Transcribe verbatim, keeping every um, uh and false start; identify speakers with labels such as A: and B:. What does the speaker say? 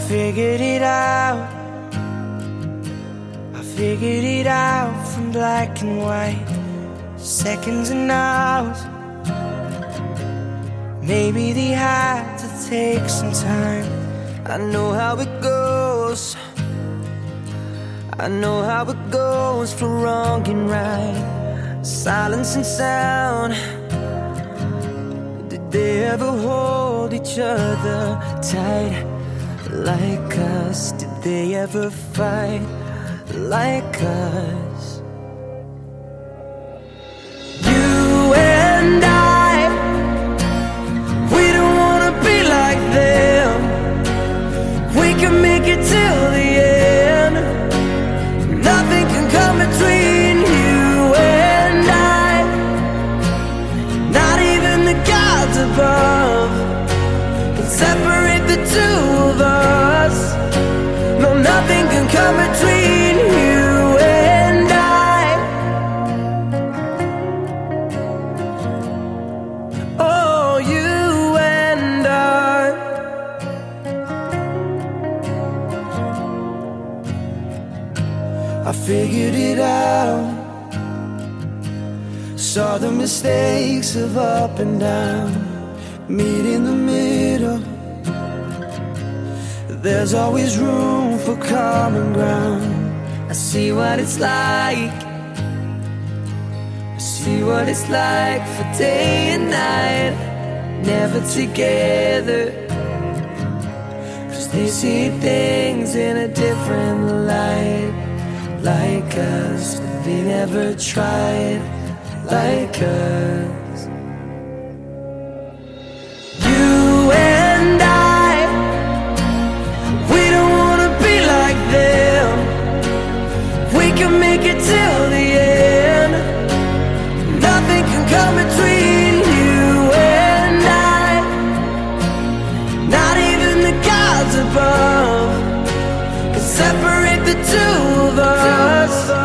A: figured it out. I figured it out from black and white, seconds and hours. Maybe they had to take some time. I know how it goes. I know how it goes for wrong and right, silence and sound. Did they ever hold each other tight like us? Did they ever fight like us? You and I, we don't wanna be like them. We can make it till the end. Nothing can come between you and I, not even the gods above can separate the two of us. No, nothing can come between you and I. Oh, you and I. I figured it out. Saw the mistakes of up and down, meet in the middle. There's always room for common ground. I see what it's like. I see what it's like for day and night, never together. 'Cause they see things in a different light, like us. They never tried like us. You and I, we don't wanna be like them. We can make it till the end. Nothing can come between you and I, not even the gods above can separate the two of us.